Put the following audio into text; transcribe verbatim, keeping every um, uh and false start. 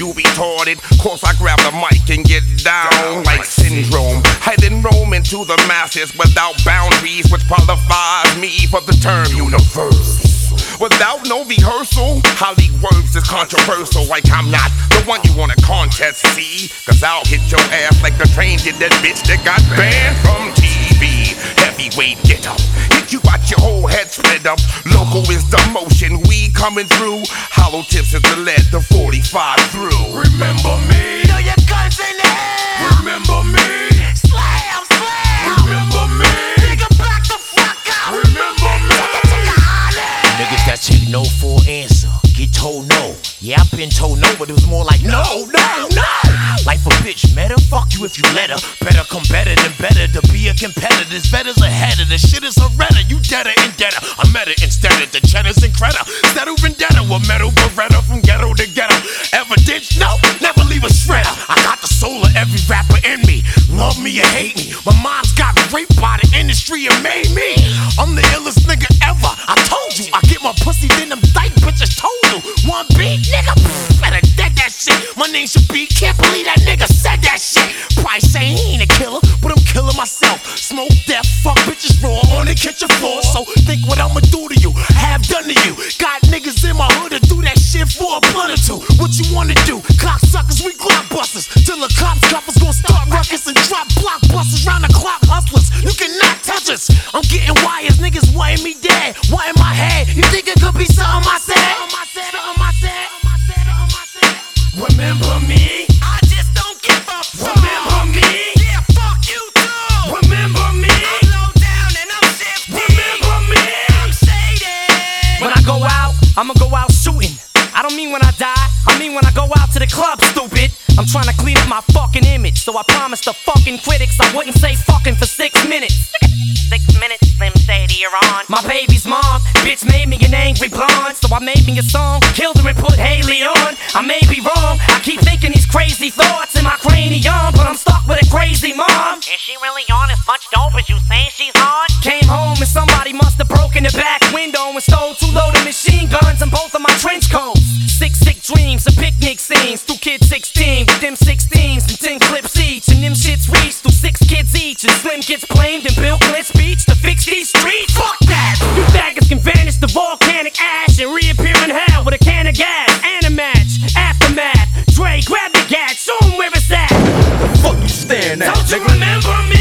you retarded. Course I grab the mic and get down like syndrome. I then roam into the masses without boundaries, which qualifies me for the term universe. Without no rehearsal, how leak words is controversial. Like I'm not the one you want a contest, see? Cause I'll hit your ass like the train did that bitch that got banned from T V. Heavyweight get up, hit you out your whole head split up. Local is the motion, we coming through. Hollow tips is the lead, the forty-five through. Remember me? Throw your guns in the air. Remember me? Slam, slam. Remember me? Nigga, back the fuck up. Remember me? Niggas that take no for an answer, get told no. Yeah, I've been told no, but it was more like no, no, no. Life a bitch, meta, fuck you if you let her. Better come better than better to be a competitor. This better's ahead of the shit is a redder. You deader and deader. I'm meta instead of the cheddars and credit. Settle vendetta with metal beretta from ghetto to ghetto. Evidence, no, never leave a shredder. I got the soul of every rapper in me. Love me or hate me. My mom's got raped by the industry and made me. I'm the illest nigga ever. I told you, I get my pussy than them dyke bitches told you. One beat, nigga, pff, better dead that shit. My name should be, can't believe that nigga said that shit. Probably say he ain't a killer, but I'm killing myself. Smoke death, fuck bitches raw on the kitchen floor. So think what I'ma do to you, have done to you. Got niggas in my hood to do that shit for a blunt or two. What you wanna do? Cocksuckers, we blockbusters. Till the cops cuffers gon' start ruckus and drop blockbusters round the clock hustlers. You cannot touch us. I'm getting wires, niggas wanting me dead. What in my head? You think it could be something I said? Something I said, something I said, something I said, something I said. Remember me? I just don't give a fuck. Remember me? Yeah, fuck you too. Remember me? I'm low down and I'm shifty. Remember me? I'm shaded. When I go out, I'ma go out shooting. I don't mean when I die, I mean when I go out to the club, stupid. I'm trying to clean up my fucking image, so I promised the fucking critics I wouldn't say fucking for six minutes. Six minutes, Slim Shady, you're on. My baby's mom, bitch made me an angry blonde, so I made me a song, killed her and put Haley on. I may be wrong, I keep thinking these crazy thoughts in my cranium, but I'm stuck with a crazy mom. Is she really on as much dope as you saying she's on? Came home and somebody must have broken the back window and stole two loaded machine guns and both of my trench coats. Six sick dreams and picnic scenes, two kids sixteen with them sixteens and ten clips each, and them shits reach through six kids each, and Slim gets blamed and Bill Clinton speech to fix these streets. Fuck that! You faggots can vanish the volcanic ash and reappear in hell with a can of gas and a match. Aftermath, Dre, grab the gat, show 'em where it's at. Fuck you staring at? Don't you nigga? remember me?